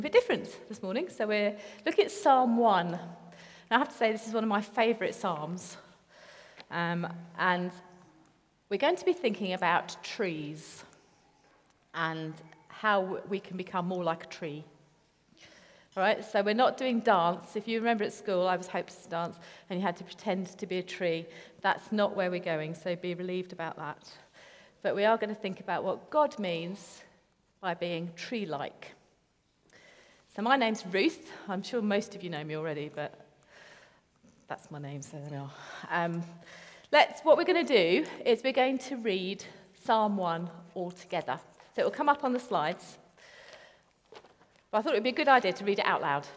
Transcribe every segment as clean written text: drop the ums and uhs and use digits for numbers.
A bit different this morning, so we're looking at Psalm 1. Now, I have to say this is one of my favourite psalms, and we're going to be thinking about trees and how we can become more like a tree. All right, so we're not doing dance. If you remember at school, I was hopeless to dance, and you had to pretend to be a tree. That's not where we're going, so be relieved about that. But we are going to think about what God means by being tree-like. So my name's Ruth. I'm sure most of you know me already, but that's my name, so there we are. What we're going to do is we're going to read Psalm 1 all together. So it will come up on the slides. But I thought it would be a good idea to read it out loud.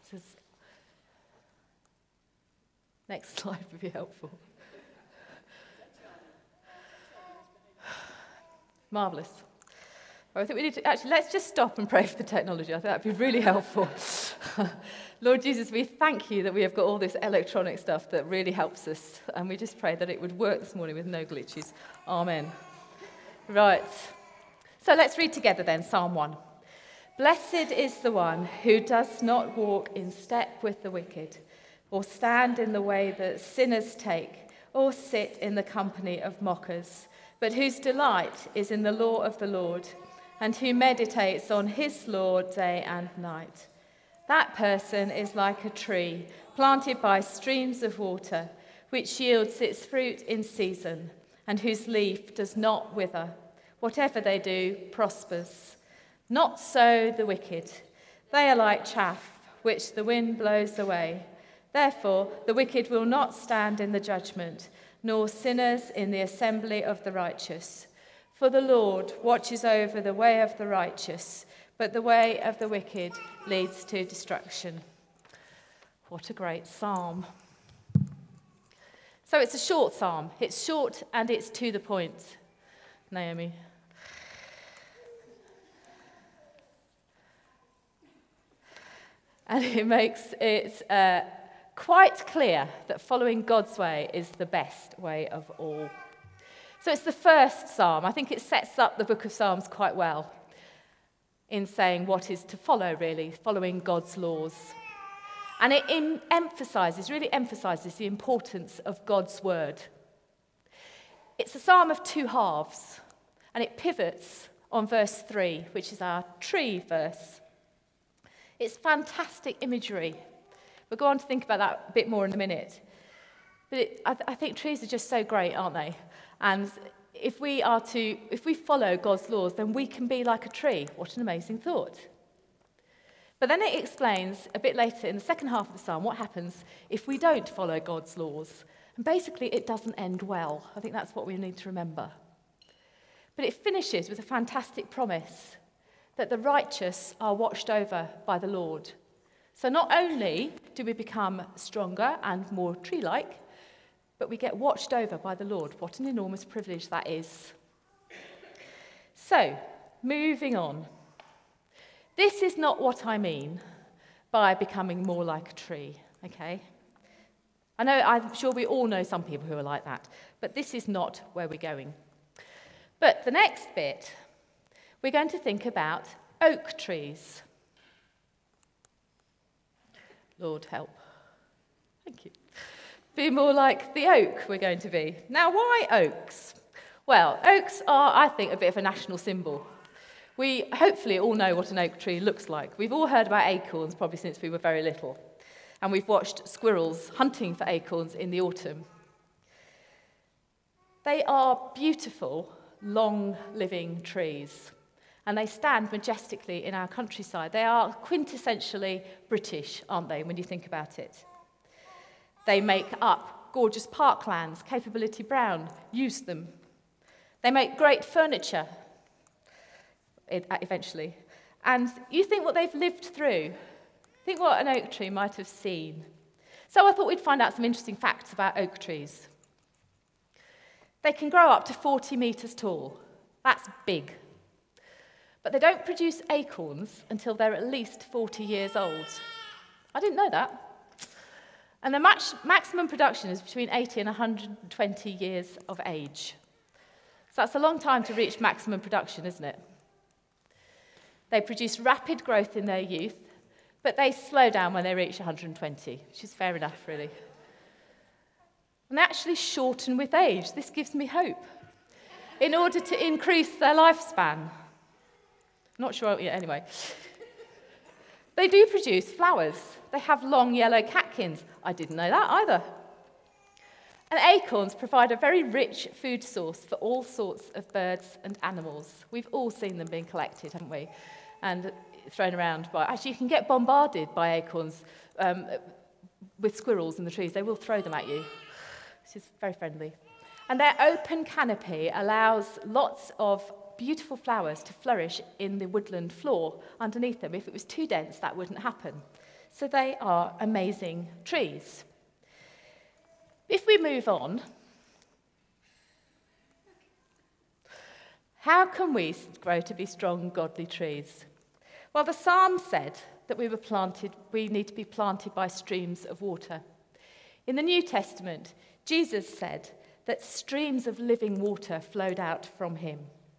Next slide would be helpful. Marvellous. Well, I think we need to let's just stop and pray for the technology. I think that would be really helpful. Lord Jesus, we thank you that we have got all this electronic stuff that really helps us. And we just pray that it would work this morning with no glitches. Amen. Right. So let's read together then, Psalm 1. Blessed is the one who does not walk in step with the wicked, or stand in the way that sinners take, or sit in the company of mockers, but whose delight is in the law of the Lord, and who meditates on his law day and night. That person is like a tree planted by streams of water, which yields its fruit in season, and whose leaf does not wither. Whatever they do prospers. Not so the wicked. They are like chaff, which the wind blows away. Therefore, the wicked will not stand in the judgment, nor sinners in the assembly of the righteous. For the Lord watches over the way of the righteous, but the way of the wicked leads to destruction. What a great psalm. So it's a short psalm. It's short and it's to the point. Naomi. And it makes it quite clear that following God's way is the best way of all. So it's the first psalm. I think it sets up the book of Psalms quite well in saying what is to follow, really, following God's laws. And it really emphasizes the importance of God's word. It's a psalm of two halves, and it pivots on verse 3, which is our tree verse. It's fantastic imagery. We'll go on to think about that a bit more in a minute. But I think trees are just so great, aren't they? And if we follow God's laws, then we can be like a tree. What an amazing thought. But then it explains a bit later in the second half of the psalm what happens if we don't follow God's laws. And basically, it doesn't end well. I think that's what we need to remember. But it finishes with a fantastic promise that the righteous are watched over by the Lord. So not only do we become stronger and more tree-like, but we get watched over by the Lord. What an enormous privilege that is. So, moving on. This is not what I mean by becoming more like a tree, okay? I'm sure we all know some people who are like that, but this is not where we're going. But the next bit, we're going to think about oak trees. Lord help. Thank you. Be more like the oak we're going to be. Now, why oaks? Well, oaks are, I think, a bit of a national symbol. We hopefully all know what an oak tree looks like. We've all heard about acorns probably since we were very little. And we've watched squirrels hunting for acorns in the autumn. They are beautiful, long-living trees. And they stand majestically in our countryside. They are quintessentially British, aren't they, when you think about it? They make up gorgeous parklands. Capability Brown used them. They make great furniture, eventually. And you think what they've lived through. Think what an oak tree might have seen. So I thought we'd find out some interesting facts about oak trees. They can grow up to 40 metres tall. That's big. But they don't produce acorns until they're at least 40 years old. I didn't know that. And the maximum production is between 80 and 120 years of age. So that's a long time to reach maximum production, isn't it? They produce rapid growth in their youth, but they slow down when they reach 120, which is fair enough, really. And they actually shorten with age. This gives me hope. In order to increase their lifespan. Not sure, yeah, anyway. They do produce flowers. They have long yellow catkins. I didn't know that either. And acorns provide a very rich food source for all sorts of birds and animals. We've all seen them being collected, haven't we? And thrown around by... Actually, you can get bombarded by acorns with squirrels in the trees. They will throw them at you. This is very friendly. And their open canopy allows lots of beautiful flowers to flourish in the woodland floor underneath them. If it was too dense, that wouldn't happen. So they are amazing trees. If we move on, how can we grow to be strong, godly trees? Well, the psalm said that we need to be planted by streams of water. In the New Testament, Jesus said that streams of living water flowed out from him.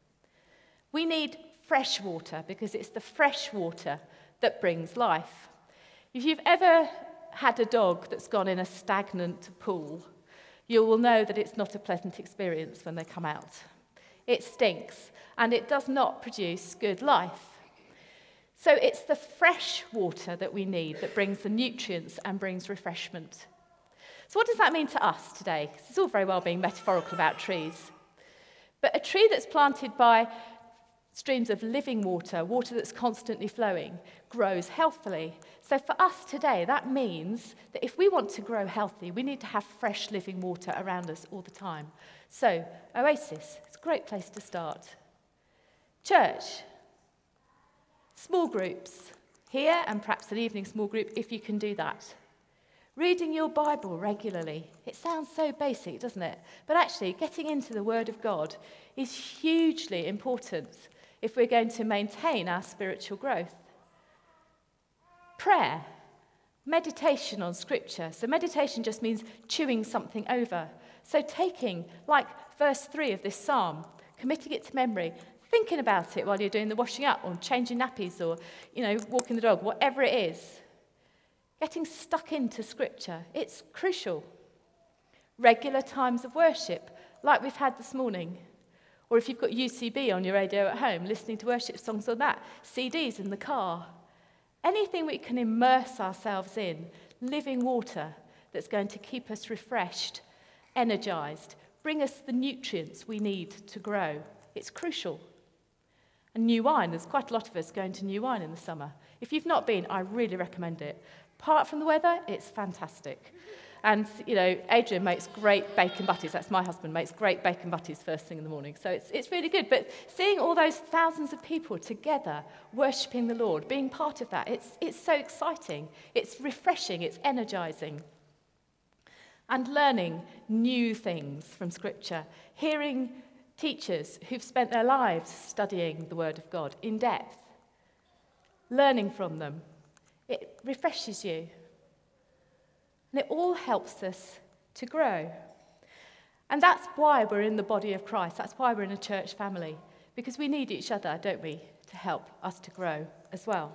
We need fresh water because it's the fresh water that brings life. If you've ever had a dog that's gone in a stagnant pool, you will know that it's not a pleasant experience when they come out. It stinks and it does not produce good life. So it's the fresh water that we need that brings the nutrients and brings refreshment. So what does that mean to us today? 'Cause it's all very well being metaphorical about trees. But a tree that's planted by streams of living water, water that's constantly flowing, grows healthily. So for us today, that means that if we want to grow healthy, we need to have fresh living water around us all the time. So Oasis, it's a great place to start. Church, small groups, here and perhaps an evening small group if you can do that. Reading your Bible regularly. It sounds so basic, doesn't it? But actually, getting into the Word of God is hugely important if we're going to maintain our spiritual growth. Prayer. Meditation on Scripture. So meditation just means chewing something over. So taking, like verse 3 of this psalm, committing it to memory, thinking about it while you're doing the washing up or changing nappies or, walking the dog, whatever it is. Getting stuck into Scripture, it's crucial. Regular times of worship, like we've had this morning. Or if you've got UCB on your radio at home, listening to worship songs on that, CDs in the car. Anything we can immerse ourselves in, living water that's going to keep us refreshed, energized, bring us the nutrients we need to grow. It's crucial. And New Wine, there's quite a lot of us going to New Wine in the summer. If you've not been, I really recommend it. Apart from the weather, it's fantastic. And, Adrian makes great bacon butties. That's my husband, makes great bacon butties first thing in the morning. So it's really good. But seeing all those thousands of people together, worshipping the Lord, being part of that, it's so exciting. It's refreshing. It's energizing. And learning new things from Scripture. Hearing teachers who've spent their lives studying the Word of God in depth. Learning from them. It refreshes you. And it all helps us to grow. And that's why we're in the body of Christ. That's why we're in a church family. Because we need each other, don't we, to help us to grow as well.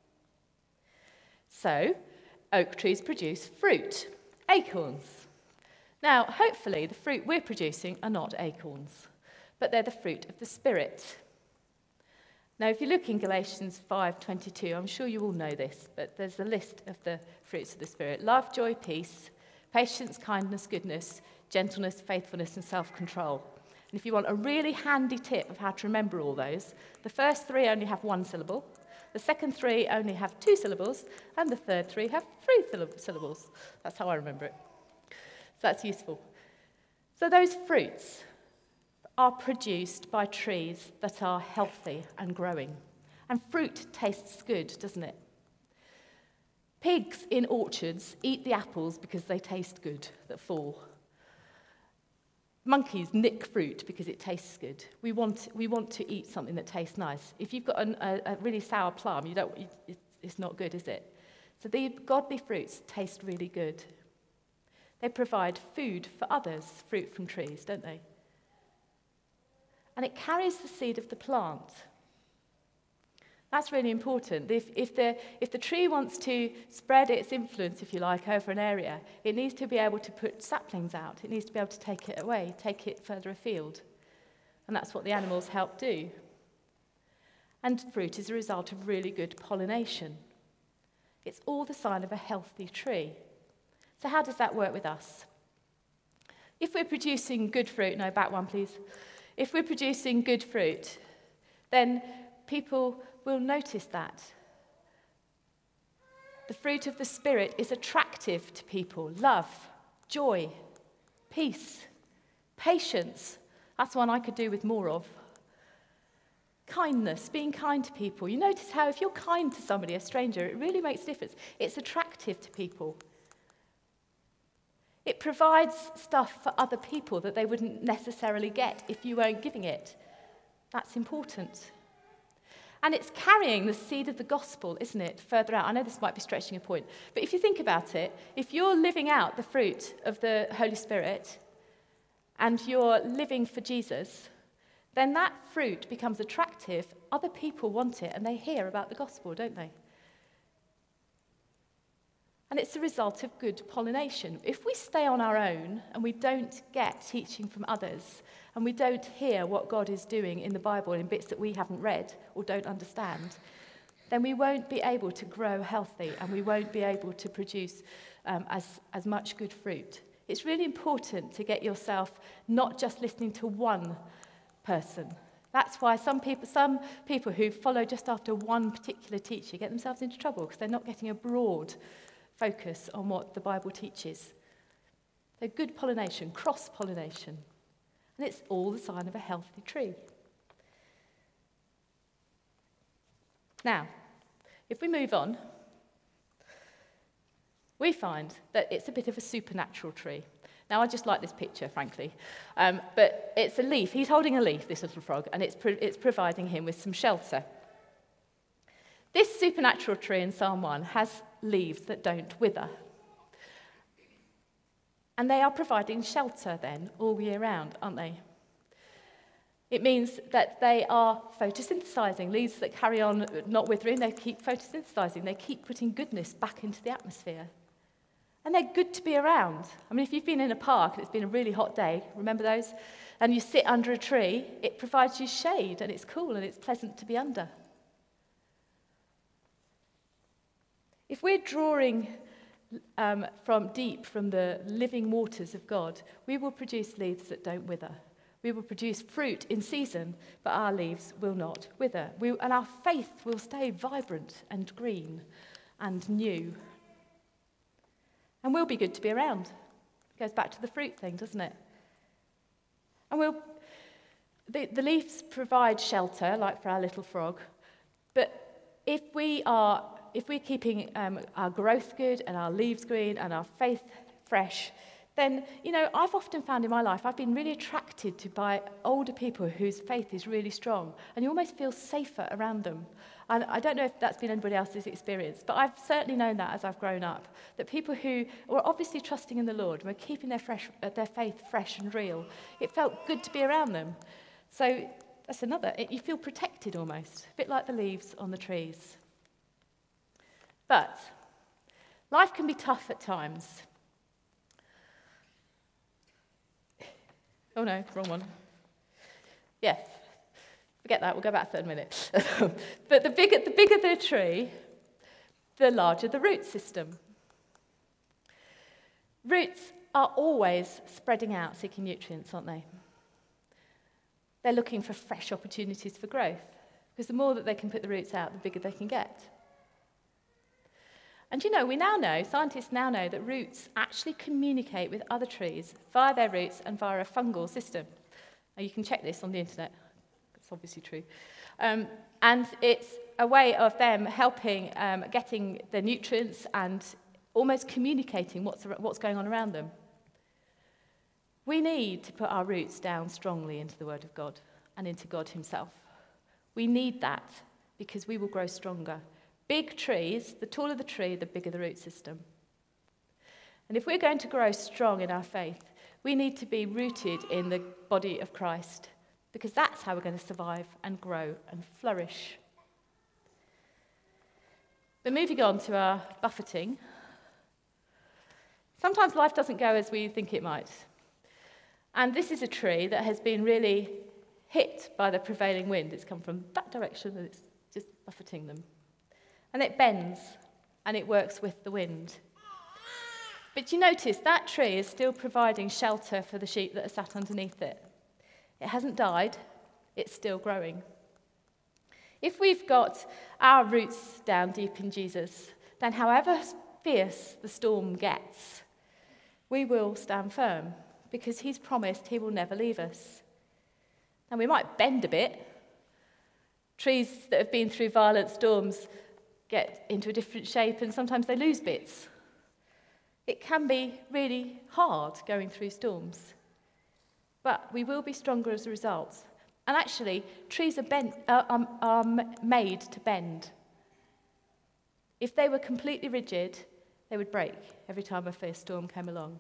So, oak trees produce fruit, acorns. Now, hopefully, the fruit we're producing are not acorns, but they're the fruit of the Spirit. Now, if you look in Galatians 5:22, I'm sure you all know this, but there's a list of the fruits of the Spirit. Love, joy, peace, patience, kindness, goodness, gentleness, faithfulness, and self-control. And if you want a really handy tip of how to remember all those, the first three only have one syllable, the second three only have two syllables, and the third three have three syllables. That's how I remember it. So that's useful. So those fruits are produced by trees that are healthy and growing. And fruit tastes good, doesn't it? Pigs in orchards eat the apples because they taste good that fall. Monkeys nick fruit because it tastes good. We want to eat something that tastes nice. If you've got a really sour plum, it's not good, is it? So the godly fruits taste really good. They provide food for others, fruit from trees, don't they? And it carries the seed of the plant. That's really important. If the tree wants to spread its influence, if you like, over an area, it needs to be able to put saplings out. It needs to be able to take it away, take it further afield. And that's what the animals help do. And fruit is a result of really good pollination. It's all the sign of a healthy tree. So how does that work with us? If we're producing good fruit, no, back one please. If we're producing good fruit, then people will notice that. The fruit of the Spirit is attractive to people. Love, joy, peace, patience. That's one I could do with more of. Kindness, being kind to people. You notice how if you're kind to somebody, a stranger, it really makes a difference. It's attractive to people. It provides stuff for other people that they wouldn't necessarily get if you weren't giving it. That's important. And it's carrying the seed of the gospel, isn't it, further out. I know this might be stretching a point, but if you think about it, if you're living out the fruit of the Holy Spirit and you're living for Jesus, then that fruit becomes attractive. Other people want it and they hear about the gospel, don't they? And it's a result of good pollination. If we stay on our own and we don't get teaching from others and we don't hear what God is doing in the Bible in bits that we haven't read or don't understand, then we won't be able to grow healthy and we won't be able to produce as much good fruit. It's really important to get yourself not just listening to one person. That's why some people who follow just after one particular teacher get themselves into trouble because they're not getting a broad focus on what the Bible teaches. So good pollination, cross-pollination. And it's all the sign of a healthy tree. Now, if we move on, we find that it's a bit of a supernatural tree. Now, I just like this picture, frankly. But it's a leaf. He's holding a leaf, this little frog, and it's providing him with some shelter. This supernatural tree in Psalm 1 has leaves that don't wither. And they are providing shelter then all year round, aren't they? It means that they are photosynthesizing. Leaves that carry on not withering, they keep photosynthesizing. They keep putting goodness back into the atmosphere. And they're good to be around. I mean, if you've been in a park and it's been a really hot day, remember those? And you sit under a tree, it provides you shade and it's cool and it's pleasant to be under. If we're drawing from the living waters of God, we will produce leaves that don't wither. We will produce fruit in season, but our leaves will not wither. And our faith will stay vibrant and green and new. And we'll be good to be around. It goes back to the fruit thing, doesn't it? And the leaves provide shelter, like for our little frog, but if we're keeping our growth good and our leaves green and our faith fresh, then, I've often found in my life, I've been really attracted to by older people whose faith is really strong, and you almost feel safer around them. And I don't know if that's been anybody else's experience, but I've certainly known that as I've grown up, that people who were obviously trusting in the Lord, were keeping their faith fresh and real, it felt good to be around them. So that's you feel protected almost, a bit like the leaves on the trees. But life can be tough at times. Oh no, wrong one. Yeah, forget that, we'll go back a third minute. But the bigger the tree, the larger the root system. Roots are always spreading out, seeking nutrients, aren't they? They're looking for fresh opportunities for growth, because the more that they can put the roots out, the bigger they can get. And scientists now know that roots actually communicate with other trees via their roots and via a fungal system. Now, you can check this on the internet. It's obviously true. And it's a way of them helping getting the nutrients and almost communicating what's going on around them. We need to put our roots down strongly into the Word of God and into God himself. We need that because we will grow stronger. Big trees, the taller the tree, the bigger the root system. And if we're going to grow strong in our faith, we need to be rooted in the body of Christ, because that's how we're going to survive and grow and flourish. But moving on to our buffeting, sometimes life doesn't go as we think it might. And this is a tree that has been really hit by the prevailing wind. It's come from that direction and it's just buffeting them. And it bends and it works with the wind. But you notice that tree is still providing shelter for the sheep that are sat underneath it. It hasn't died, it's still growing. If we've got our roots down deep in Jesus, then however fierce the storm gets, we will stand firm because he's promised he will never leave us. And we might bend a bit. Trees that have been through violent storms get into a different shape and sometimes they lose bits. It can be really hard going through storms, but we will be stronger as a result. And actually, trees are made to bend. If they were completely rigid, they would break every time a fierce storm came along.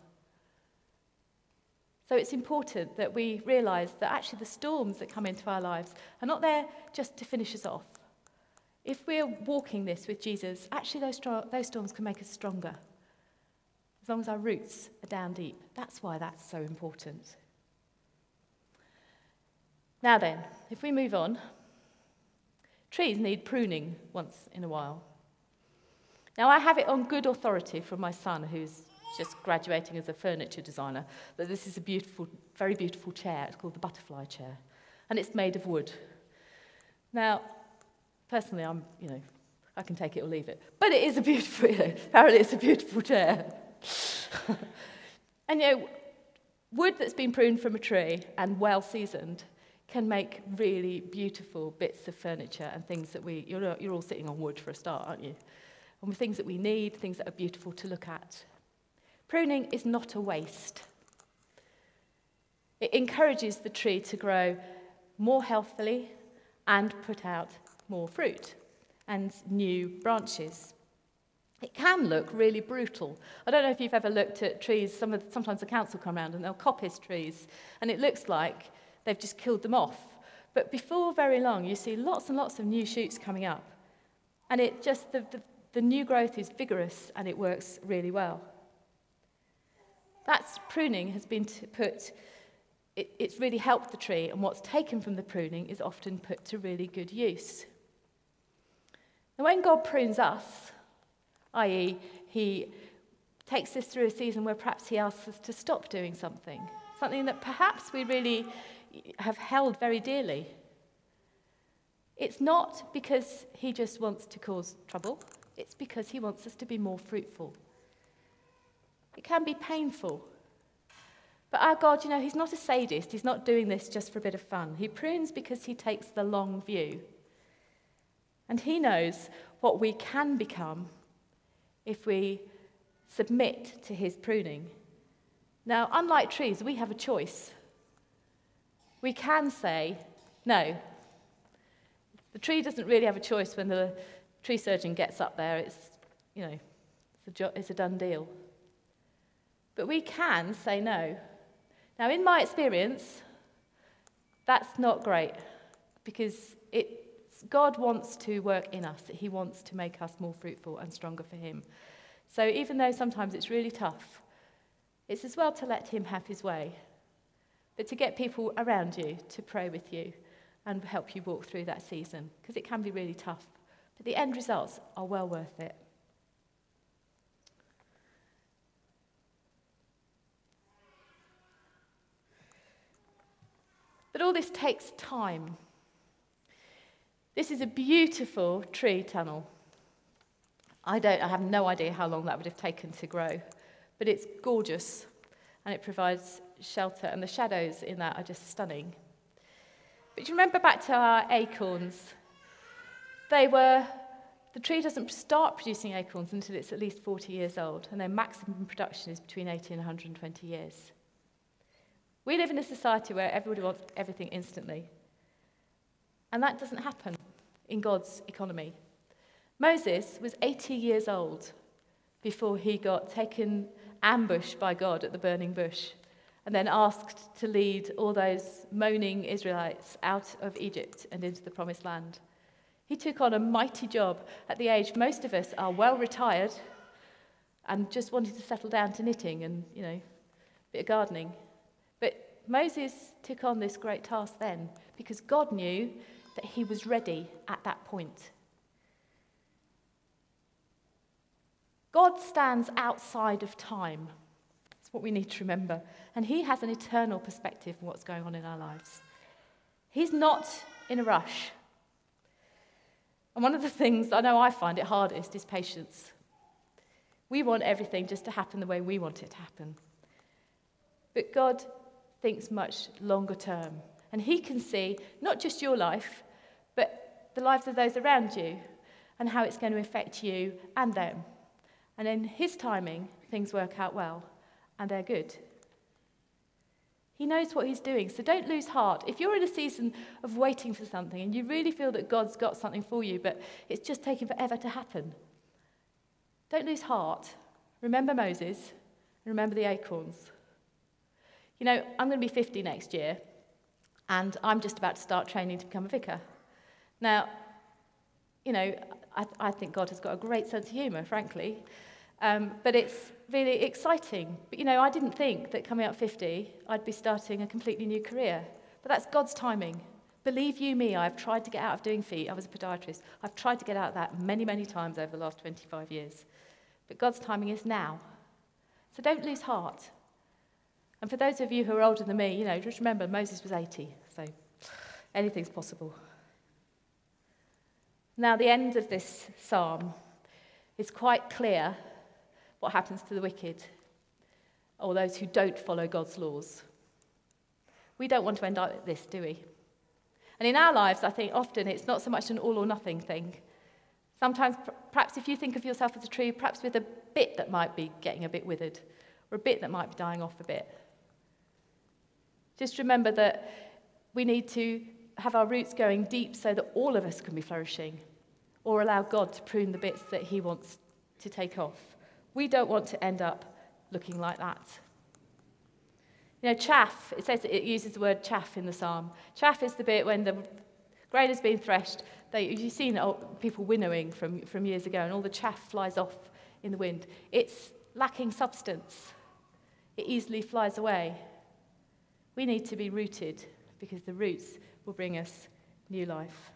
So it's important that we realise that actually the storms that come into our lives are not there just to finish us off. If we're walking this with Jesus, actually those storms can make us stronger. As long as our roots are down deep. That's why that's so important. Now then, if we move on, trees need pruning once in a while. Now I have it on good authority from my son, who's just graduating as a furniture designer, that this is a beautiful, very beautiful chair. It's called the butterfly chair, and it's made of wood. Now, personally, I can take it or leave it, but it is a beautiful, apparently it's a beautiful chair. And wood that's been pruned from a tree and well seasoned can make really beautiful bits of furniture and things that you're all sitting on wood for a start, aren't you? And with things that we need, things that are beautiful to look at. Pruning is not a waste. It encourages the tree to grow more healthily and put out more fruit and new branches. It can look really brutal. I don't know if you've ever looked at trees. Sometimes the council come around and they'll coppice trees, and it looks like they've just killed them off. But before very long, you see lots and lots of new shoots coming up. And it just, the new growth is vigorous and it works really well. That's pruning has been it's really helped the tree, and what's taken from the pruning is often put to really good use. And when God prunes us, i.e. he takes us through a season where perhaps he asks us to stop doing something that perhaps we really have held very dearly. It's not because he just wants to cause trouble, it's because he wants us to be more fruitful. It can be painful. But our God, he's not a sadist. He's not doing this just for a bit of fun. He prunes because he takes the long view. And he knows what we can become if we submit to his pruning. Now, unlike trees, we have a choice. We can say no. The tree doesn't really have a choice when the tree surgeon gets up there. It's a done deal. But we can say no. Now, in my experience, that's not great because God wants to work in us. He wants to make us more fruitful and stronger for him. So even though sometimes it's really tough, it's as well to let him have his way, but to get people around you to pray with you and help you walk through that season, because it can be really tough. But the end results are well worth it. But all this takes time. This is a beautiful tree tunnel. I have no idea how long that would have taken to grow, but it's gorgeous and it provides shelter, and the shadows in that are just stunning. But you remember back to our acorns? The tree doesn't start producing acorns until it's at least 40 years old, and their maximum production is between 80 and 120 years. We live in a society where everybody wants everything instantly. And that doesn't happen in God's economy. Moses was 80 years old before he got taken ambush by God at the burning bush and then asked to lead all those moaning Israelites out of Egypt and into the promised land. He took on a mighty job at the age most of us are well retired and just wanted to settle down to knitting and, a bit of gardening. But Moses took on this great task then because God knew that he was ready at that point. God stands outside of time. That's what we need to remember. And he has an eternal perspective on what's going on in our lives. He's not in a rush. And one of the things I know I find it hardest is patience. We want everything just to happen the way we want it to happen. But God thinks much longer term. And he can see not just your life, but the lives of those around you and how it's going to affect you and them. And in his timing, things work out well and they're good. He knows what he's doing, so don't lose heart. If you're in a season of waiting for something and you really feel that God's got something for you, but it's just taking forever to happen, don't lose heart. Remember Moses and remember the acorns. I'm going to be 50 next year, and I'm just about to start training to become a vicar. Now, I think God has got a great sense of humour, frankly. But it's really exciting. But, I didn't think that coming up 50, I'd be starting a completely new career. But that's God's timing. Believe you me, I've tried to get out of doing feet. I was a podiatrist. I've tried to get out of that many, many times over the last 25 years. But God's timing is now. So don't lose heart. And for those of you who are older than me, just remember Moses was 80. So anything's possible. Now, the end of this psalm is quite clear what happens to the wicked or those who don't follow God's laws. We don't want to end up like this, do we? And in our lives, I think often it's not so much an all or nothing thing. Sometimes, perhaps if you think of yourself as a tree, perhaps with a bit that might be getting a bit withered or a bit that might be dying off a bit. Just remember that we need to have our roots going deep so that all of us can be flourishing, or allow God to prune the bits that he wants to take off. We don't want to end up looking like that. Chaff, it says it uses the word chaff in the psalm. Chaff is the bit when the grain has been threshed. You've seen people winnowing from years ago, and all the chaff flies off in the wind. It's lacking substance. It easily flies away. We need to be rooted because the roots will bring us new life.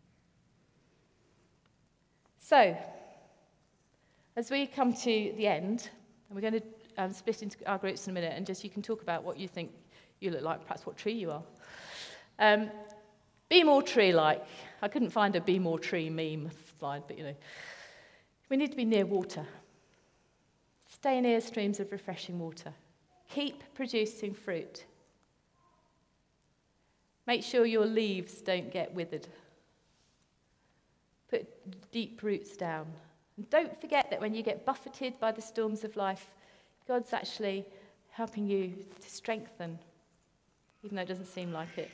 So, as we come to the end, and we're going to split into our groups in a minute, and just you can talk about what you think you look like, perhaps what tree you are. Be more tree-like. I couldn't find a be more tree meme slide, but we need to be near water. Stay near streams of refreshing water. Keep producing fruit. Make sure your leaves don't get withered. Put deep roots down. And don't forget that when you get buffeted by the storms of life, God's actually helping you to strengthen, even though it doesn't seem like it.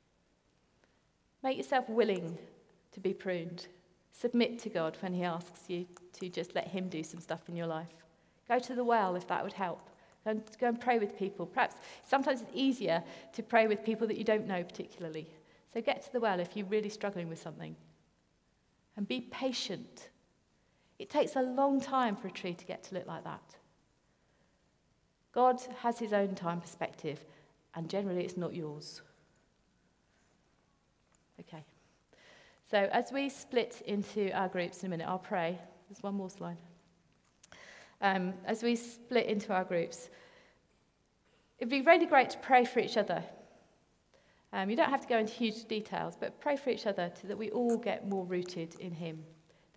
Make yourself willing to be pruned. Submit to God when he asks you to just let him do some stuff in your life. Go to the well if that would help. Go and pray with people. Perhaps sometimes it's easier to pray with people that you don't know particularly. So get to the well if you're really struggling with something. And be patient. It takes a long time for a tree to get to look like that. God has his own time perspective, and generally it's not yours. Okay. So as we split into our groups in a minute, I'll pray. There's one more slide. As we split into our groups, it'd be really great to pray for each other. You don't have to go into huge details, but pray for each other so that we all get more rooted in him.